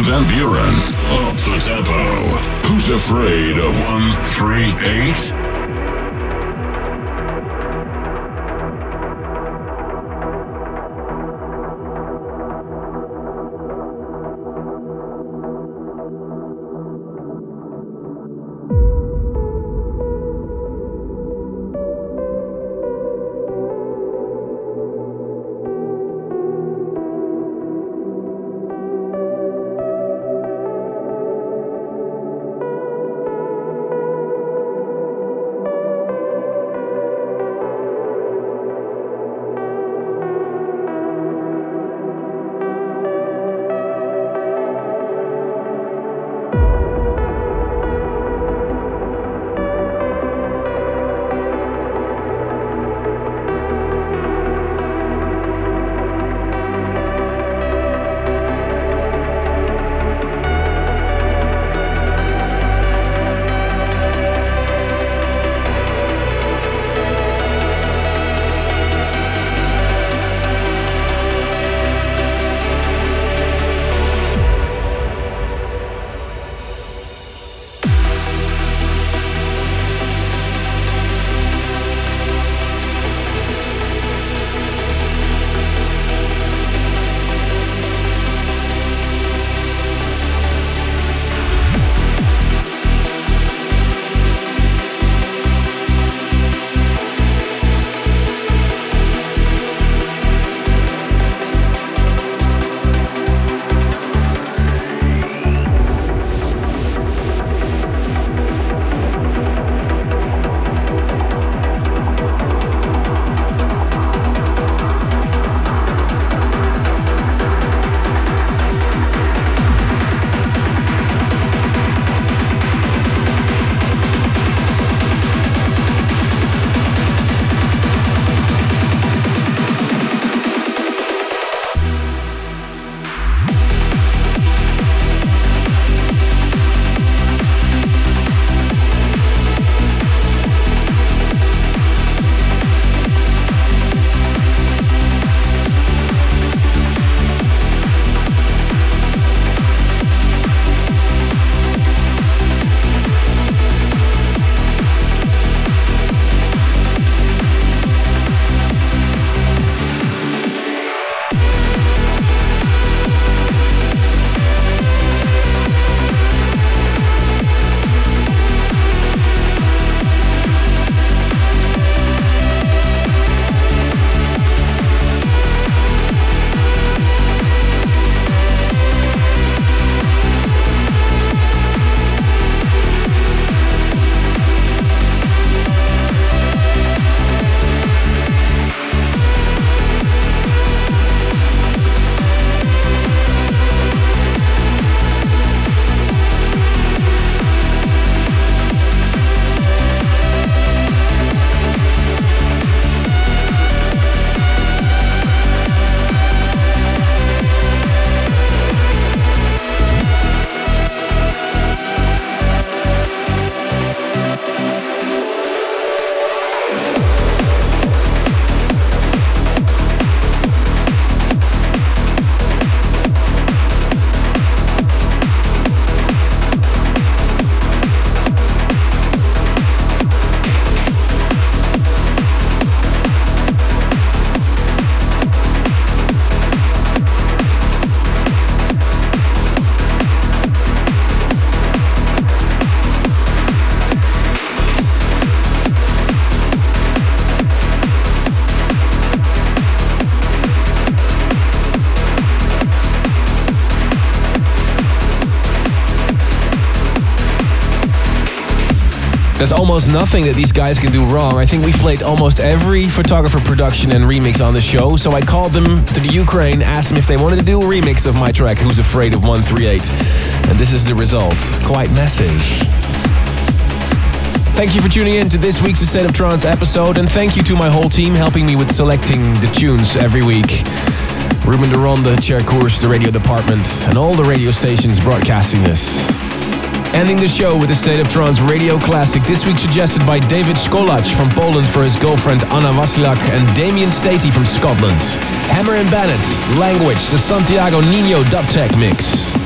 Van Buren. Up the tempo. Who's afraid of 138? There's almost nothing that these guys can do wrong. I think we've played almost every photographer production and remix on the show, so I called them to the Ukraine, asked them if they wanted to do a remix of my track, Who's Afraid of 138. And this is the result. Quite massive. Thank you for tuning in to this week's State of Trance episode, and thank you to my whole team helping me with selecting the tunes every week. Ruben de Ronde, Chair Koers, the radio department, and all the radio stations broadcasting this. Ending the show with the State of Trance radio classic, this week suggested by David Skolach from Poland for his girlfriend Anna Vasilak and Damien Stati from Scotland. Hammer and Bennett, Language, the Santiago Nino dub tech mix.